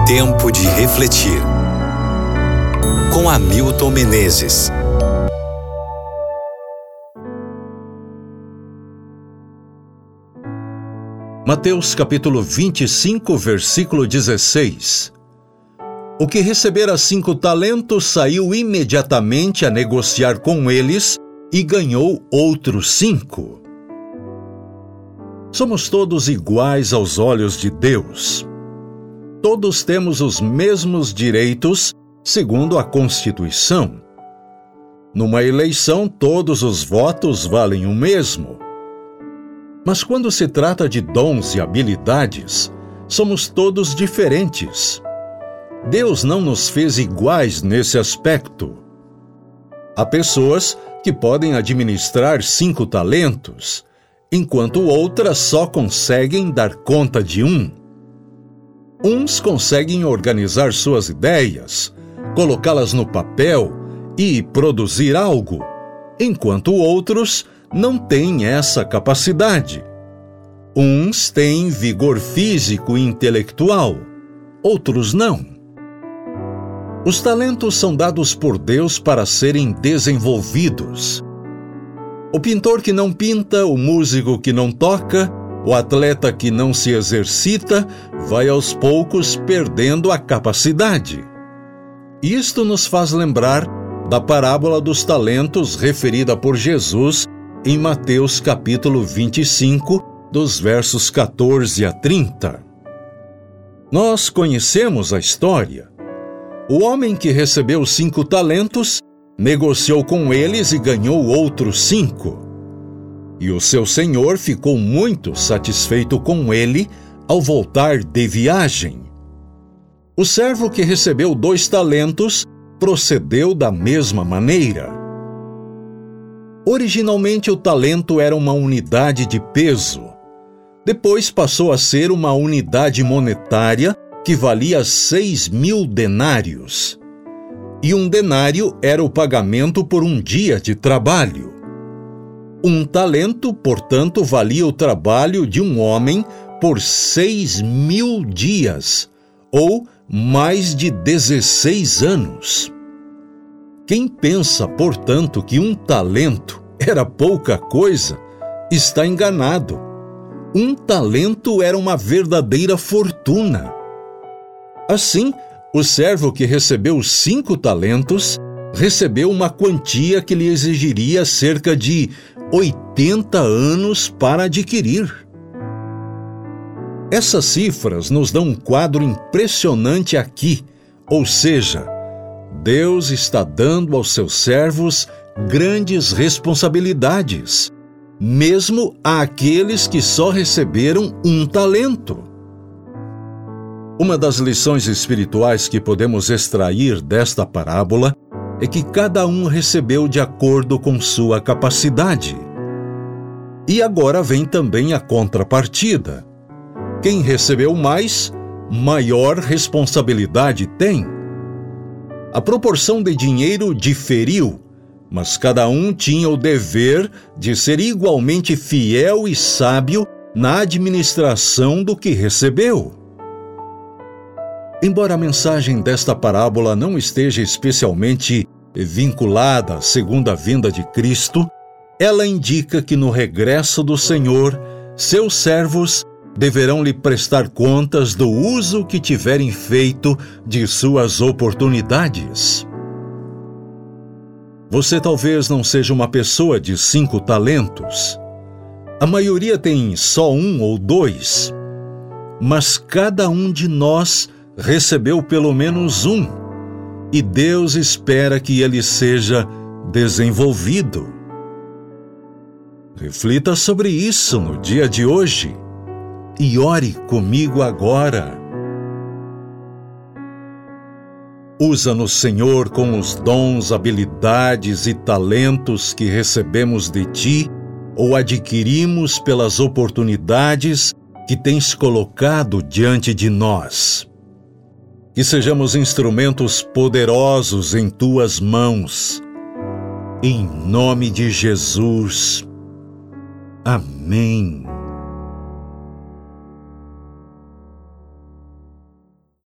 Tempo de refletir. Com Hamilton Menezes. Mateus capítulo 25, versículo 16. O que recebera 5 talentos saiu imediatamente a negociar com eles e ganhou outros 5. Somos todos iguais aos olhos de Deus. Todos temos os mesmos direitos, segundo a Constituição. Numa eleição, todos os votos valem o mesmo. Mas quando se trata de dons e habilidades, somos todos diferentes. Deus não nos fez iguais nesse aspecto. Há pessoas que podem administrar 5 talentos, enquanto outras só conseguem dar conta de 1. Uns conseguem organizar suas ideias, colocá-las no papel e produzir algo, enquanto outros não têm essa capacidade. Uns têm vigor físico e intelectual, outros não. Os talentos são dados por Deus para serem desenvolvidos. O pintor que não pinta, o músico que não toca, o atleta que não se exercita, vai aos poucos perdendo a capacidade. Isto nos faz lembrar da parábola dos talentos referida por Jesus em Mateus capítulo 25, dos versos 14 a 30. Nós conhecemos a história. O homem que recebeu 5 talentos negociou com eles e ganhou outros 5. E o seu senhor ficou muito satisfeito com ele ao voltar de viagem. O servo que recebeu 2 talentos procedeu da mesma maneira. Originalmente, o talento era uma unidade de peso. Depois passou a ser uma unidade monetária que valia 6.000 denários. E um denário era o pagamento por um dia de trabalho. Um talento, portanto, valia o trabalho de um homem por 6.000 dias, ou mais de 16 anos. Quem pensa, portanto, que um talento era pouca coisa, está enganado. Um talento era uma verdadeira fortuna. Assim, o servo que recebeu 5 talentos recebeu uma quantia que lhe exigiria cerca de 80 anos para adquirir. Essas cifras nos dão um quadro impressionante aqui, ou seja, Deus está dando aos seus servos grandes responsabilidades, mesmo àqueles que só receberam 1 talento. Uma das lições espirituais que podemos extrair desta parábola é que cada um recebeu de acordo com sua capacidade. E agora vem também a contrapartida. Quem recebeu mais, maior responsabilidade tem. A proporção de dinheiro diferiu, mas cada um tinha o dever de ser igualmente fiel e sábio na administração do que recebeu. Embora a mensagem desta parábola não esteja especialmente vinculada à segunda vinda de Cristo, ela indica que no regresso do Senhor, seus servos deverão lhe prestar contas do uso que tiverem feito de suas oportunidades. Você talvez não seja uma pessoa de 5 talentos. A maioria tem só 1 ou 2. Mas cada um de nós recebeu pelo menos 1, e Deus espera que ele seja desenvolvido. Reflita sobre isso no dia de hoje e ore comigo agora. Usa-nos, Senhor, com os dons, habilidades e talentos que recebemos de Ti ou adquirimos pelas oportunidades que Tens colocado diante de nós. Que sejamos instrumentos poderosos em Tuas mãos. Em nome de Jesus. Amém.